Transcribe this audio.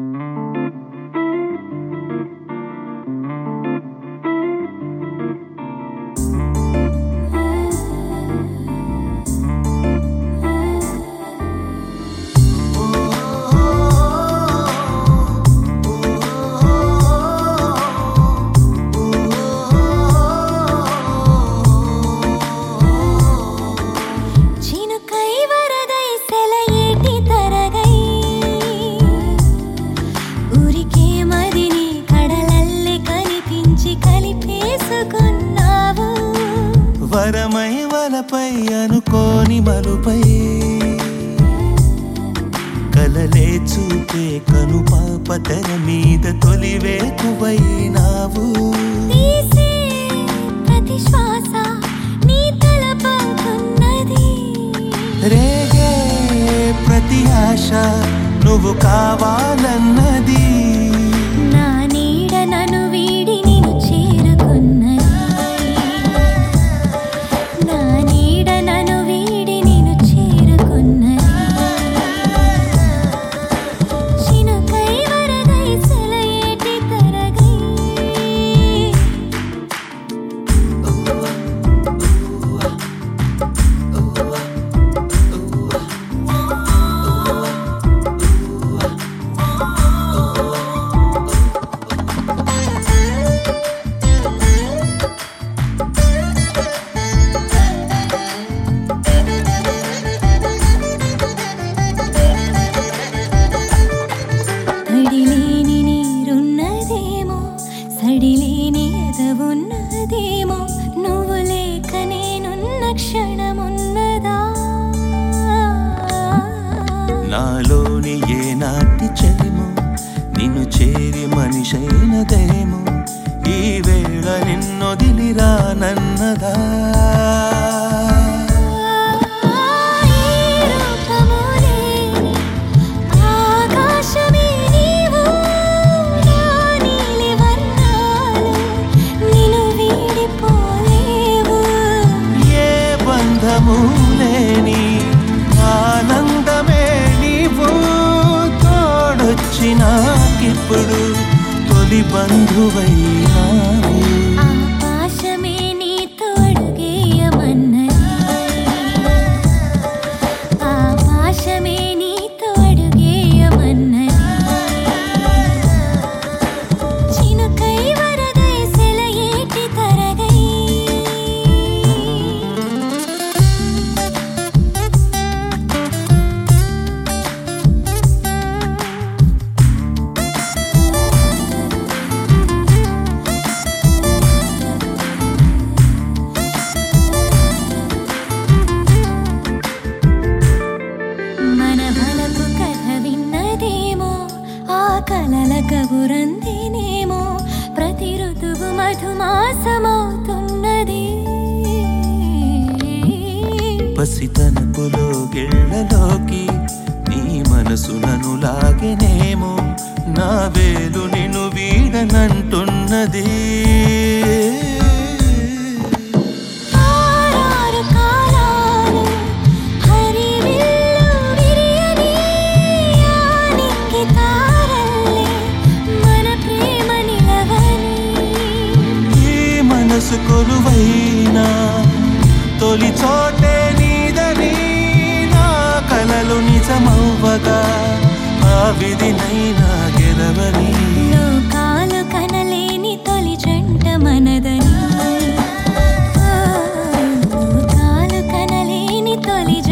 వరమై వలపై అనుకోని మలుపై కలలే చూపే కనుపాప తెర మీద తొలివేకువైనావు. ప్రతి శ్వాస నీ తలపంటున్నది, రేగే ప్రతి ఆశ నువ్వు కావాలన్నది. నా నీడ నన్ను వీడి నిన్ను చేరుకున్నది, నా నీడ నన్ను వీడి నిన్ను చేరుకున్నది. చినుకై వరదై సెలయేటి తరగై తడిలేని నీరున్నదేమో, సడిలేని ఎదవున్నదేమో, నువ్వు లేక నేనున్న క్షణమున్నదా? నాలోని ఏ నాటి చెలిమో నిన్ను చేరి మనిషైనదేమో, ఈ వేళ నిన్నొదిలిరానన్నదా? లేని ఆనందమే నీవు తోడొచ్చినాకిప్పుడు తొలి బంధువైనావు. ఆకాశమే నీతో అడుగేయమన్నది, ఆకాశమే నీతో అడుగేయమన్నది. చినుకై వరదై సెలయేటి తరగై కలల కబురందినేమో, ప్రతి ఋతువు మధుమాసమవుతున్నది. పసితనపులో గిళ్ళలోకి నీ మనసు నన్ను లాగెనేమో, నా వేలు నిన్ను వీడనంటున్నది. కొలువైనా తొలి చోటే నీదని, నా కలలు నిజమవ్వగా ఆ విధినైనా గెలవని. లోకాలు కనలేని తొలి జంట మనదని, లోకాలు కనలేని తొలి